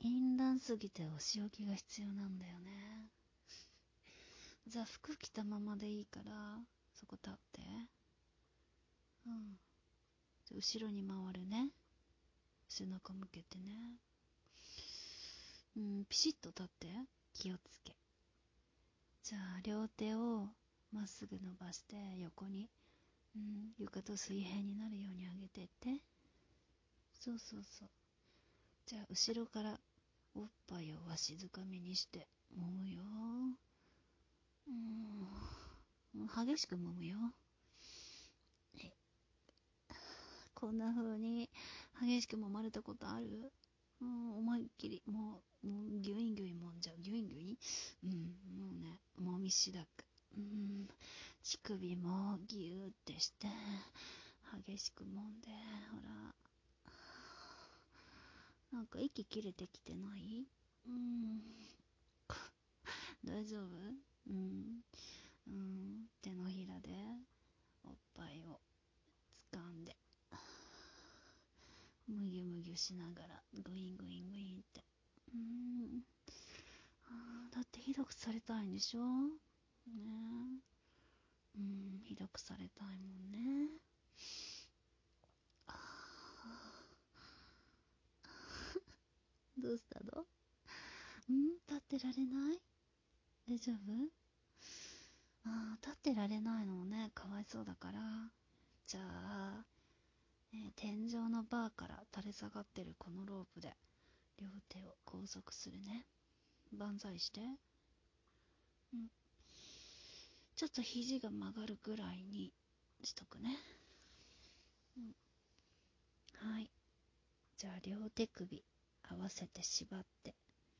インランすぎてお仕置きが必要なんだよね。じゃあ服着たままでいいからそこ立って。うん。後ろに回るね。背中向けてね。うん、ピシッと立って。気をつけ。じゃあ両手をまっすぐ伸ばして横に、床と水平になるように上げてって。そうそうそう。じゃあ後ろからおっぱいをわしづかみにして揉むよ。激しく揉むよ。こんな風に激しく揉まれたことある？思いっきりもうギュインギュイン揉んじゃう。ギュインギュイン、もうね、もみしだく。乳首もギューってして激しく揉んで。ほら、なんか息切れてきてない？大丈夫？手のひらでおっぱいを掴んでむぎゅむぎゅしながらグイングイングインって。だってひどくされたいんでしょね。ひどくされたいもんね。どうしたの？立ってられない？大丈夫？立ってられないのもね、かわいそうだから。じゃあ、天井のバーから垂れ下がってるこのロープで両手を拘束するね。万歳して。ちょっと肘が曲がるぐらいにしとくね。はい。じゃあ両手首合わせて縛って、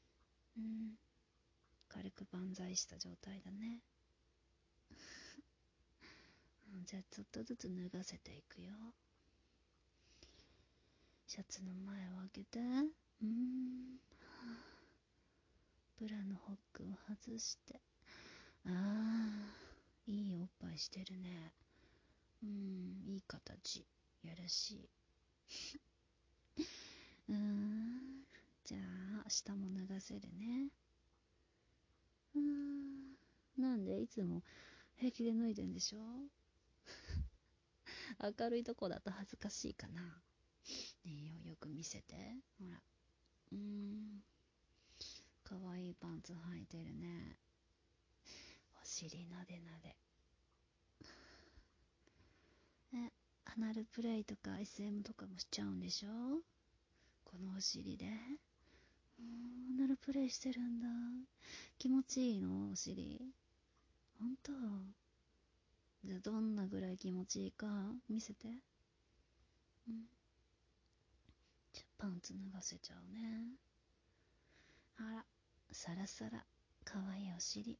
軽く万歳した状態だね。じゃあちょっとずつ脱がせていくよ。シャツの前を開けて。ブラのホックを外して。いいおっぱいしてるね。いい形。やらしい。じゃあ下も脱がせるね。なんでいつも平気で脱いでんでしょ？明るいとこだと恥ずかしいかな。いいよ、よく見せて。ほら。かわいいパンツ履いてるね。お尻なでなで。アナルプレイとか SM とかもしちゃうんでしょ？このお尻で。アナルプレイしてるんだ。気持ちいいの？お尻。ほんと？じゃあどんなぐらい気持ちいいか見せて。じゃあパンツ脱がせちゃうね。あら、サラサラ、かわいいお尻。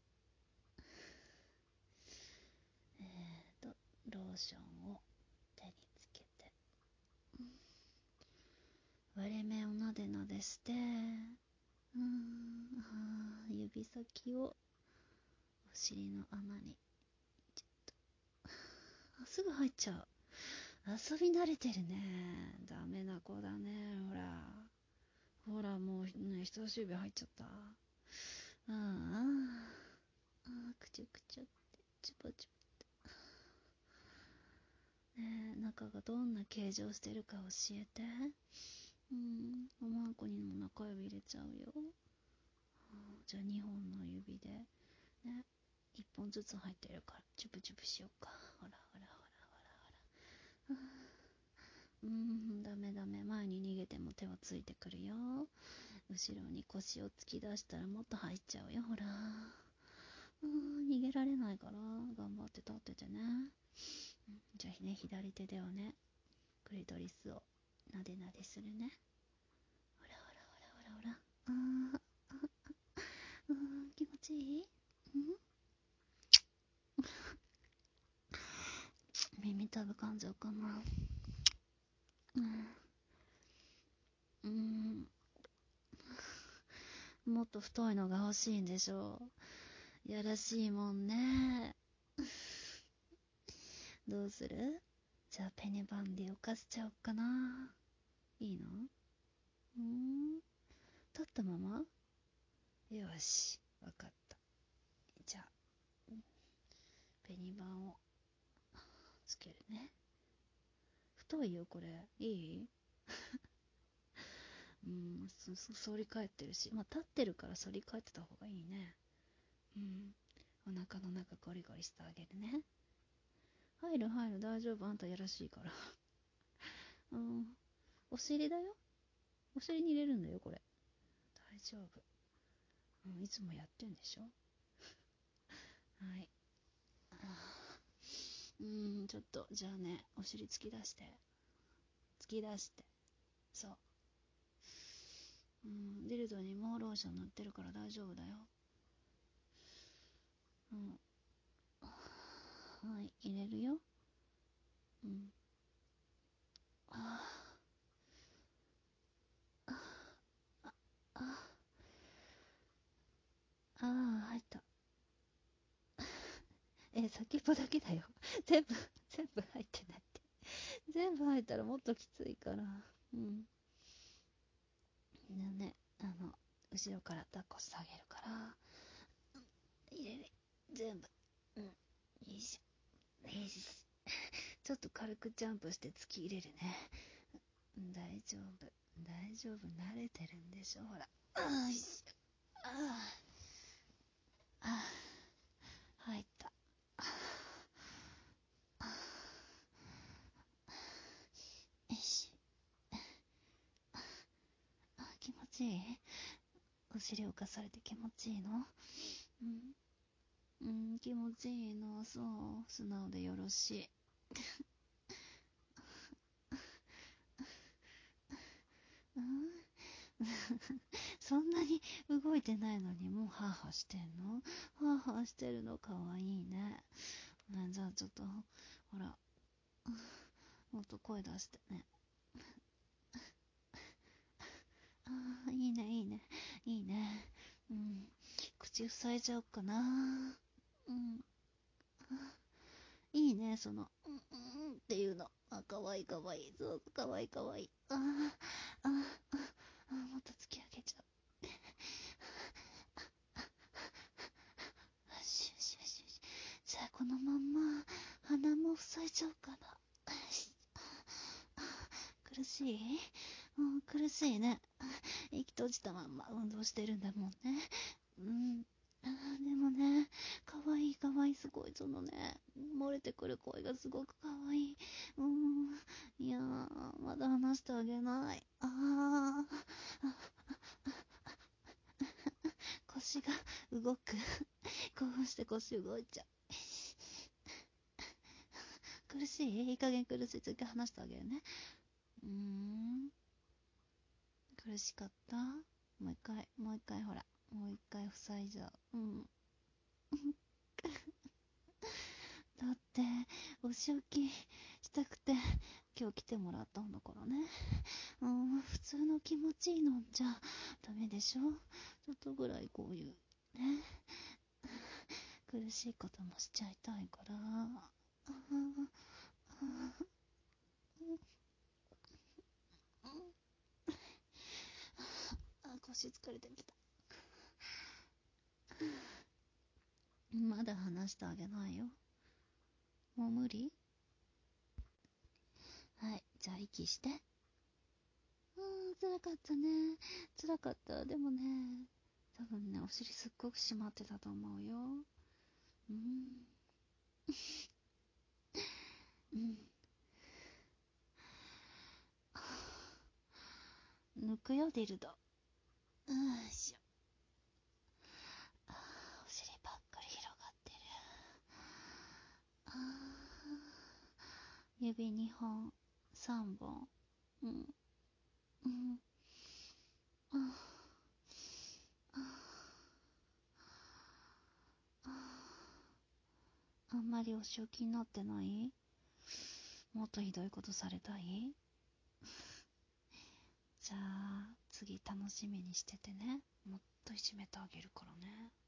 ローションを手につけて、割れ目をなでなでして、指先をお尻の穴にちょっと、すぐ入っちゃう。遊び慣れてるね。ダメな子だね。ほらもうね、人差し指入っちゃった。くちゅくちゅってチュポチュポ。ねえ、中がどんな形状してるか教えて。おまんこにも中指入れちゃうよ。じゃあ2本の指でね、1本ずつ入ってるからチュプチュプしようか。ほらほらほらほらほら。ダメダメ。前に逃げても手はついてくるよ。後ろに腰を突き出したらもっと入っちゃうよ。ほら。逃げられないから頑張って立っててね。じゃあね、左手ではね、クリトリスをなでなでするね。ほらほらほらほらほら。気持ちいい？耳たぶ噛んじゃうかな。もっと太いのが欲しいんでしょう。やらしいもんね。どうする？じゃあペニバンディを貸しちゃおっかな。いいの？立立ったまま？よし、わかった。じゃあ、紅板をつけるね。太いよ、これ。いい？反り返ってるし。まあ、立ってるから反り返ってた方がいいね。お腹の中ゴリゴリしてあげるね。入る入る、大丈夫。あんたやらしいから。お尻だよ。お尻に入れるんだよ、これ。大丈夫。いつもやってんでしょ。はい。ちょっと、じゃあね、お尻突き出して。突き出して。そう。ディルドにもうローション塗ってるから大丈夫だよ。はい、入れるよ。ああ、入った。先っぽだけだよ。全部入ってないって。全部入ったらもっときついから。ね、後ろから抱っこしてあげるから。入れる。全部。よいしょ。よいしょ。ちょっと軽くジャンプして突き入れるね。大丈夫。大丈夫。慣れてるんでしょ、ほら。よいしょ。入った。よし。気持ちいい？お尻浮かされて気持ちいいの？気持ちいいの。そう。素直でよろしい。そんなに動いてないのにもうハーハーしてんの？ハーハーしてるのかわいいね。じゃあちょっと、ほら、もっと声出してね。いいね、いいね、いいね。口塞いじゃおっかな。うん、いいね、っていうの。かわいいかわいい。そう、かわいいかわいい。もっと突き上げちゃう。よしよしよしよし。じゃあこのまんま、鼻も塞いじゃおうかな。苦しい？苦しいね。息閉じたまんま運動してるんだもんね。でもね、かわいいかわいい、すごい漏れてくる声がすごくかわいい。いやー、まだ話してあげない。腰が動く。興奮して腰動いちゃう。苦しい？いい加減苦しい。次話してあげるね。苦しかった？もう一回ほら。もう一回塞いじゃう。だって、お仕置きしたくて、今日来てもらったんだからね。普通の気持ちいいのんじゃダメでしょ？ちょっとぐらいこういう、ね。苦しいこともしちゃいたいから。腰疲れてきた。まだ話してあげないよ。もう無理？はい、じゃあ息して。辛かったね。辛かった。でもね、多分ね、お尻すっごく締まってたと思うよ。うん。抜くよ、ディルド。よいしょ。お尻ばっかり広がってる。指2本、3本。うん。うん。あんまりお仕置きになってない？もっとひどいことされたい？じゃあ、次楽しみにしててね。もっといじめてあげるからね。